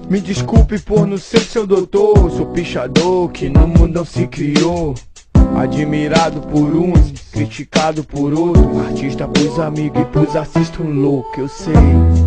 Me desculpe por não ser seu doutor. Sou pichador que no mundo se criou. Admirado por uns, criticado por outros. Artista pros amigos e pros artistas loucos. Eu sei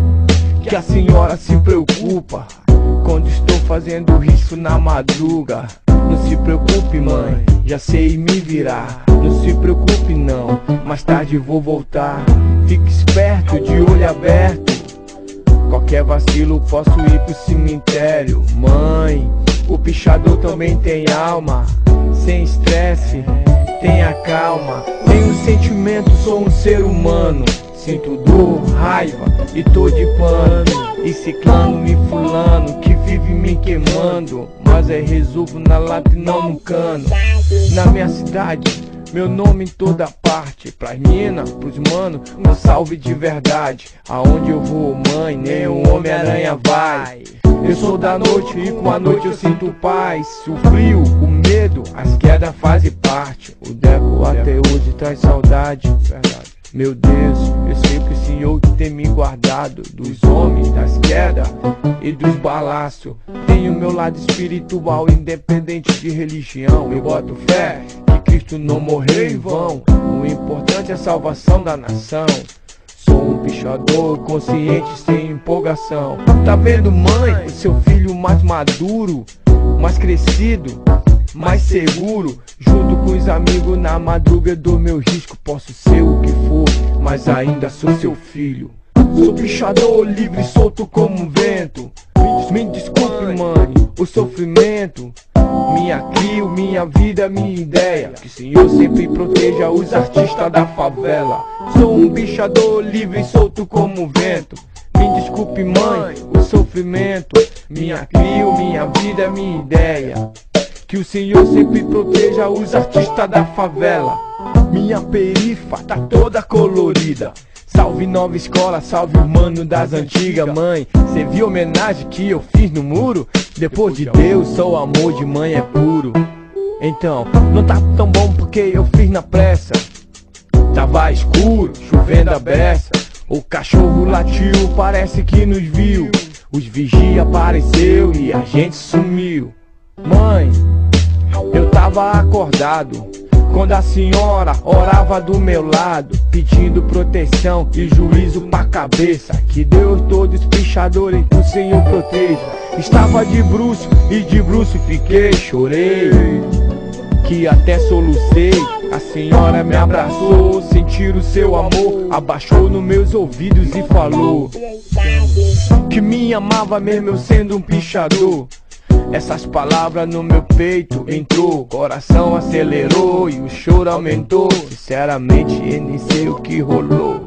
que a senhora se preocupa quando estou fazendo isso na madruga. Não se preocupe, mãe, já sei me virar. Não se preocupe não, mais tarde vou voltar. Fique esperto, de olho aberto. Qualquer vacilo posso ir pro cemitério. Mãe, o pichador também tem alma. Sem estresse, tenha calma. Tenho sentimento, sou um ser humano. Sinto dor, raiva e tô de pano. E ciclano, me fulano, que vive me queimando. Mas é resolvo na lata e não no cano. Na minha cidade, meu nome em toda parte. Pras minas, pros mano, um salve de verdade. Aonde eu vou, mãe, nem o Homem-Aranha vai. Eu sou da noite e com a noite eu sinto paz. O frio, o medo, as quedas fazem parte. O Deco até hoje traz saudade. Verdade. Meu Deus, eu sei que o Senhor tem me guardado dos homens, das quedas e dos balaços. Tenho meu lado espiritual, independente de religião. Eu boto fé que Cristo não morreu em vão. O importante é a salvação da nação. Sou um pichador consciente, sem empolgação. Tá vendo, mãe? O seu filho mais maduro, mais crescido, mais seguro. Junto com os amigos na madruga do meu risco. Posso ser o que for, mas ainda sou seu filho. Sou pichador livre, solto como um vento. Me desculpe, mãe, o sofrimento. Minha crio, minha vida, minha ideia. Que o Senhor sempre proteja os artistas da favela. Sou um pichador livre, solto como um vento. Me desculpe, mãe, o sofrimento. Minha crio, minha vida, minha ideia. Que o Senhor sempre proteja os artistas da favela. Minha perifa tá toda colorida. Salve nova escola, salve o mano das antigas. Mãe, cê viu a homenagem que eu fiz no muro? Depois de Deus, só o amor de mãe é puro. Então, não tá tão bom porque eu fiz na pressa. Tava escuro, chovendo a beça. O cachorro latiu, parece que nos viu. Os vigia apareceu e a gente sumiu. Mãe, eu tava acordado quando a senhora orava do meu lado, pedindo proteção e juízo pra cabeça. Que Deus todos os pichadores o Senhor proteja. Estava de bruço e de bruço fiquei, chorei, que até solucei. A senhora me abraçou, sentir o seu amor, abaixou nos meus ouvidos e falou que me amava mesmo eu sendo um pichador. Essas palavras no meu peito entrou, coração acelerou e o choro aumentou. Sinceramente eu nem sei o que rolou.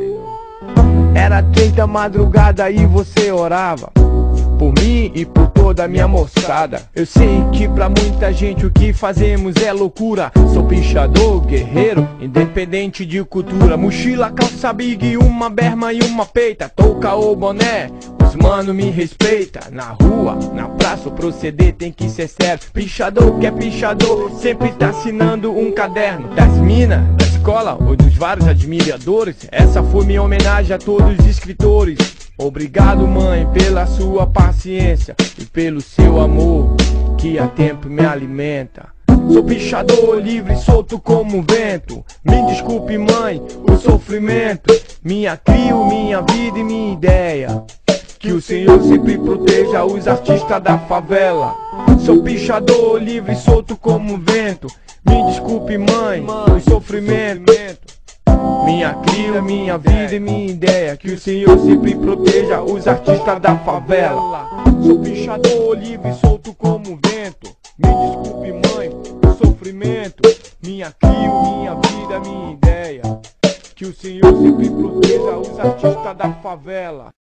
Era 30 madrugada e você orava por mim e por toda a minha moçada. Eu sei que pra muita gente o que fazemos é loucura. Sou pichador, guerreiro, independente de cultura. Mochila, calça big, uma berma e uma peita. Touca ou boné, os mano me respeita. Na rua, na praça, o proceder tem que ser sério. Pichador que é pichador, sempre tá assinando um caderno. Das minas, da escola ou dos vários admiradores. Essa foi minha homenagem a todos os escritores. Obrigado, mãe, pela sua paciência e pelo seu amor que a tempo me alimenta. Sou pichador livre, solto como um vento. Me desculpe, mãe, o sofrimento. Minha crio, minha vida e minha ideia. Que o Senhor sempre proteja os artistas da favela. Sou pichador livre, solto como um vento. Me desculpe, mãe, o sofrimento. Minha cria, minha vida e minha ideia. Que o Senhor sempre proteja os artistas da favela. Sou pichador livre, solto como um vento. Me desculpe, mãe, o sofrimento. Minha cria, minha vida, minha ideia. Que o Senhor sempre proteja os artistas da favela.